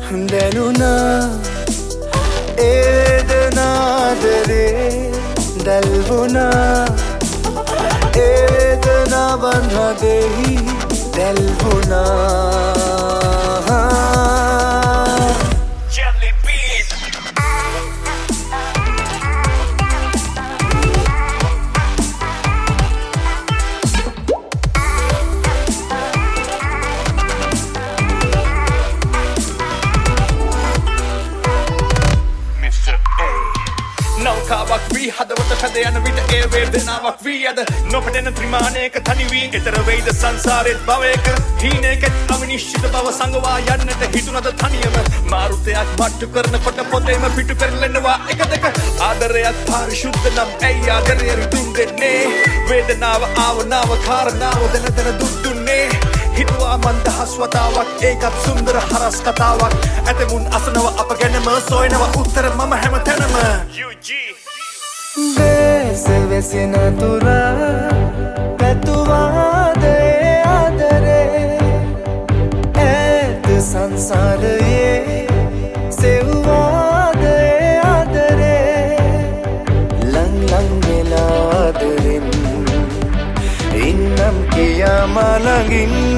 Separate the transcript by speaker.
Speaker 1: දැනුණා ඒදනාදරේ දැල්වුණා ඒදනාවන් හදෙහි දැල්වුණා
Speaker 2: නෞකාවක් වී හදවත පැද යන විට ඒ වේදනාවක් වී අද නොපැටෙන ත්‍රිමාණයක තනි වී ඊතර වේද සංසාරෙත් භවයක හීනයකට අවිනිශ්චිත බව සංගවා යන්නට හිතුණද තනියම මාරුතයක් මට්ටු කරනකොට පොතේම පිටු පෙරලෙනවා එක දෙක ආදරයක් පාරිශුද්ධ නම් ඇයි ආදරය රිදුම් දෙන්නේ වේදනාව ආවනාව කාරණාව දැන දුක් දුන්නේ හිතුවා මන්දහස් වතාවක් ඒකත් සුන්දර හරස් කතාවක් ඇතමුන් අසනව අප ගැනම සොයනව උත්තර මම හැමතැනම
Speaker 1: වෙස වෙසෙන තුරා පැතුවාද ඒ ආදරේ ඇත සංසාරයේ සෙව්වාද ඒ ආදරේ ලං ලං වෙලා ආදරෙන් ඉන්නම් කියා මා ළඟින්